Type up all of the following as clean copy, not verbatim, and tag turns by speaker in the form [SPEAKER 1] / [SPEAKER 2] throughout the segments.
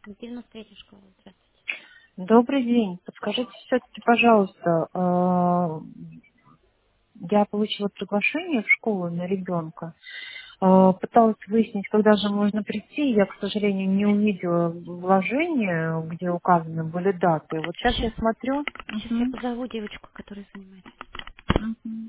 [SPEAKER 1] 93-я школа, здравствуйте.
[SPEAKER 2] Добрый день. Подскажите все-таки, пожалуйста, я получила приглашение в школу на ребенка. Пыталась выяснить, когда же можно прийти. Я, к сожалению, не увидела вложения, где указаны были даты. Вот сейчас
[SPEAKER 1] Сейчас,
[SPEAKER 2] я смотрю.
[SPEAKER 1] сейчас я
[SPEAKER 2] Мгм,
[SPEAKER 1] позову девочку, которая занимается.
[SPEAKER 2] мгм.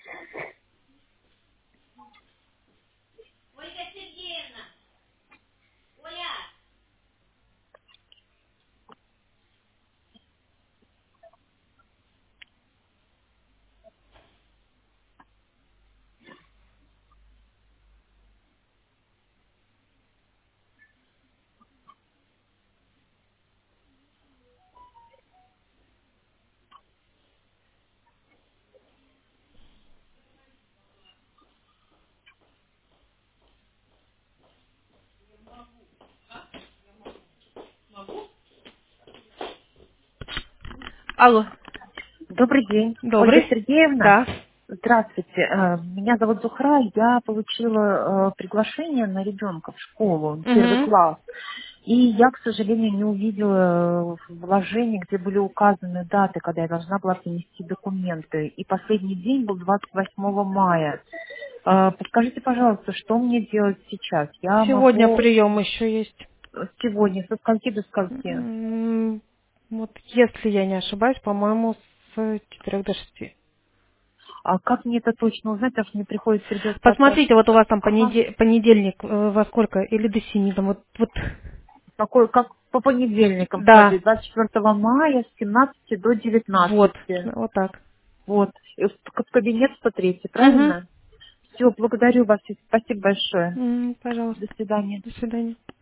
[SPEAKER 1] Алло,
[SPEAKER 2] Добрый день, Ольга
[SPEAKER 1] добрый.
[SPEAKER 2] Сергеевна.
[SPEAKER 1] Да.
[SPEAKER 2] Здравствуйте. Меня зовут Зухра. Я получила приглашение на ребенка в школу, первый
[SPEAKER 1] Угу.
[SPEAKER 2] класс. И я, к сожалению, не увидела вложений, где были указаны даты, когда я должна была принести документы. И последний день был 28 мая. Подскажите, пожалуйста, что мне делать сейчас? Я
[SPEAKER 1] Сегодня
[SPEAKER 2] могу
[SPEAKER 1] прием еще есть.
[SPEAKER 2] сегодня со скольки до скольки?
[SPEAKER 1] Вот если я не ошибаюсь, по-моему, с 4 до 6.
[SPEAKER 2] А как мне это точно узнать, потому что мне придется
[SPEAKER 1] Посмотрите, вот у вас там
[SPEAKER 2] Ага.
[SPEAKER 1] понедельник во сколько? Или до 7 там вот.
[SPEAKER 2] Какой, как по понедельникам, смотри,
[SPEAKER 1] Да,
[SPEAKER 2] 24 мая с 17 до
[SPEAKER 1] вот.
[SPEAKER 2] 19.
[SPEAKER 1] Вот так.
[SPEAKER 2] Вот. И в кабинет 103,
[SPEAKER 1] Угу.
[SPEAKER 2] правильно? Все, благодарю вас. Спасибо большое.
[SPEAKER 1] Пожалуйста.
[SPEAKER 2] До свидания.
[SPEAKER 1] До свидания.